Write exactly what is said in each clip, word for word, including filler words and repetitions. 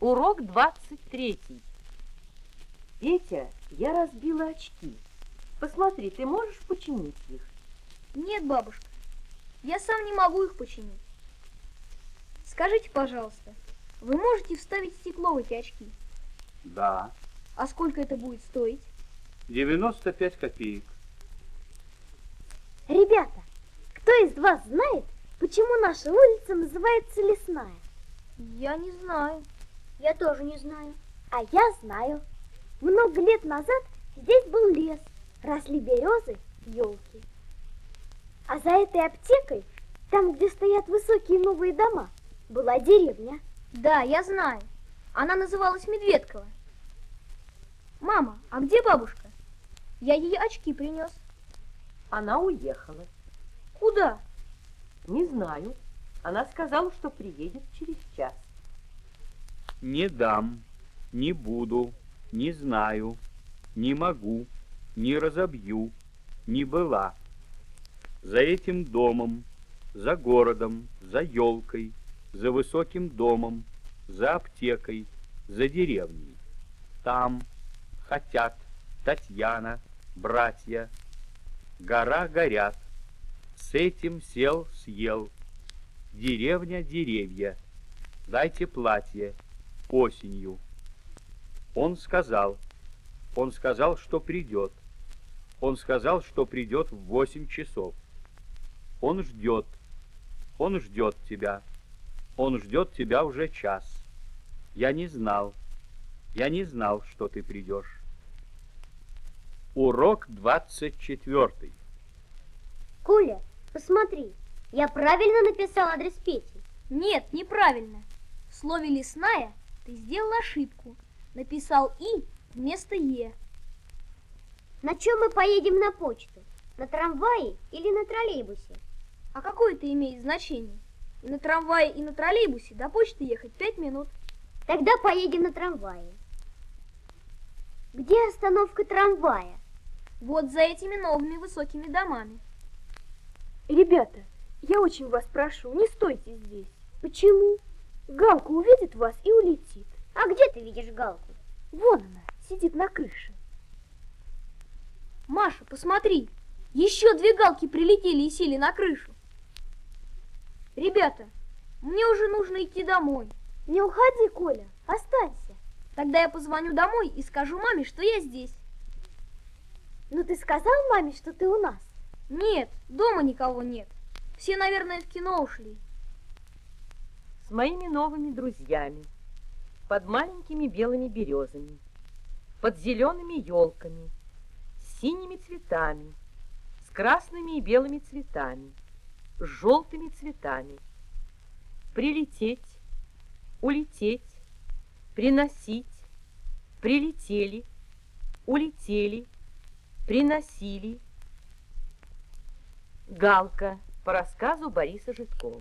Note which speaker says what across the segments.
Speaker 1: Урок двадцать третий. Петя, я разбила очки. Посмотри, ты можешь починить их?
Speaker 2: Нет, бабушка, я сам не могу их починить. Скажите, пожалуйста, вы можете вставить стекло в эти очки?
Speaker 3: Да.
Speaker 2: А сколько это будет стоить?
Speaker 3: девяносто пять копеек.
Speaker 4: Ребята, кто из вас знает, почему наша улица называется Лесная?
Speaker 2: Я не знаю.
Speaker 4: Я тоже не знаю. А я знаю. Много лет назад здесь был лес, росли березы, елки. А за этой аптекой, там, где стоят высокие новые дома, была деревня.
Speaker 2: Да, я знаю. Она называлась Медведково. Мама, а где бабушка? Я ей очки принес.
Speaker 1: Она уехала.
Speaker 2: Куда?
Speaker 1: Не знаю. Она сказала, что приедет через час.
Speaker 3: Не дам, не буду, не знаю, не могу, не разобью, не была. За этим домом, за городом, за елкой, за высоким домом, за аптекой, за деревней. Там хотят Татьяна, братья. Гора горят, с этим сел, съел. Деревня, деревья, дайте платье осенью. Он сказал, он сказал, что придет. Он сказал, что придет в восемь часов. Он ждет, он ждет тебя. Он ждет тебя уже час. Я не знал, я не знал, что ты придешь. Урок двадцать четвертый.
Speaker 4: Коля, посмотри, я правильно написал адрес Пети?
Speaker 2: Нет, неправильно. В слове «лесная» ты сделал ошибку. Написал «и» вместо «е».
Speaker 4: На чем мы поедем на почту? На трамвае или на троллейбусе?
Speaker 2: А какое это имеет значение? И на трамвае, и на троллейбусе до почты ехать пять минут.
Speaker 4: Тогда поедем на трамвае. Где остановка трамвая?
Speaker 2: Вот за этими новыми высокими домами.
Speaker 5: Ребята, я очень вас прошу, не стойте здесь.
Speaker 4: Почему?
Speaker 5: Галка увидит вас и улетит.
Speaker 4: А где ты видишь Галку?
Speaker 5: Вон она, сидит на крыше.
Speaker 2: Маша, посмотри, еще две галки прилетели и сели на крышу. Ребята, мне уже нужно идти домой.
Speaker 4: Не уходи, Коля, останься.
Speaker 2: Тогда я позвоню домой и скажу маме, что я здесь.
Speaker 4: Ну ты сказал маме, что ты у нас?
Speaker 2: Нет, дома никого нет. Все, наверное, в кино ушли.
Speaker 1: С моими новыми друзьями, под маленькими белыми березами, под зелеными елками, с синими цветами, с красными и белыми цветами, с желтыми цветами. Прилететь, улететь, приносить, прилетели, улетели, приносили. Галка по рассказу Бориса Житкова.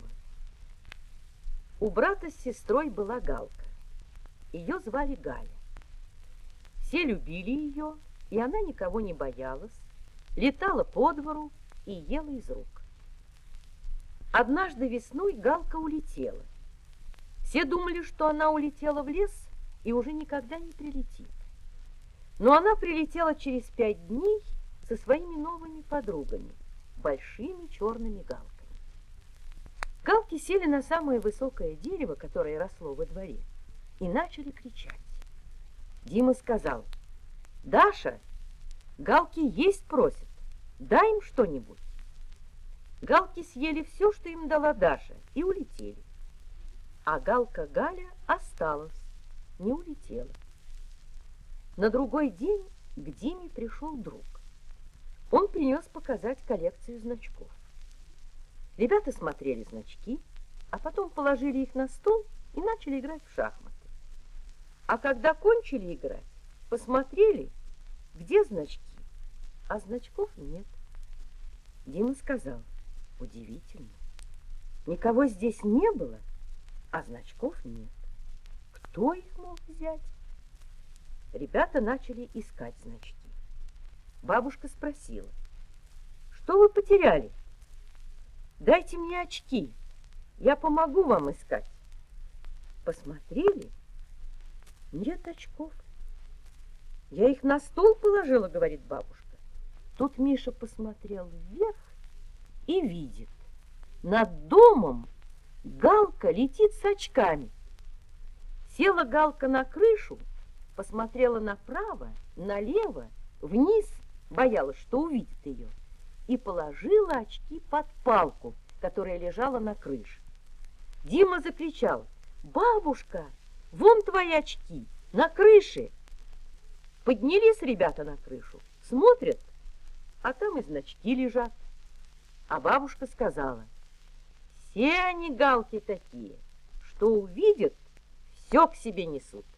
Speaker 1: У брата с сестрой была Галка. Ее звали Галя. Все любили ее, и она никого не боялась, летала по двору и ела из рук. Однажды весной Галка улетела. Все думали, что она улетела в лес и уже никогда не прилетит. Но она прилетела через пять дней со своими новыми подругами, большими черными галками. Галки сели на самое высокое дерево, которое росло во дворе, и начали кричать. Дима сказал: «Даша, галки есть просят, дай им что-нибудь». Галки съели все, что им дала Даша, и улетели. А галка Галя осталась, не улетела. На другой день к Диме пришел друг. Он принес показать коллекцию значков. Ребята смотрели значки, а потом положили их на стол и начали играть в шахматы. А когда кончили играть, посмотрели, где значки, а значков нет. Дима сказал: удивительно, никого здесь не было, а значков нет. Кто их мог взять? Ребята начали искать значки. Бабушка спросила: что вы потеряли? Дайте мне очки, я помогу вам искать. Посмотрели, Нет очков. Я их на стол положила, говорит бабушка. Тут Миша посмотрел вверх и видит. Над домом Галка летит с очками. Села Галка на крышу, посмотрела направо, налево, вниз, боялась, что увидит ее, и положила очки под палку, которая лежала на крыше. Дима закричал: «Бабушка, вон твои очки, на крыше!» Поднялись ребята на крышу, смотрят, а там и значки лежат. А бабушка сказала: все они, Галки, такие, что увидят, все к себе несут.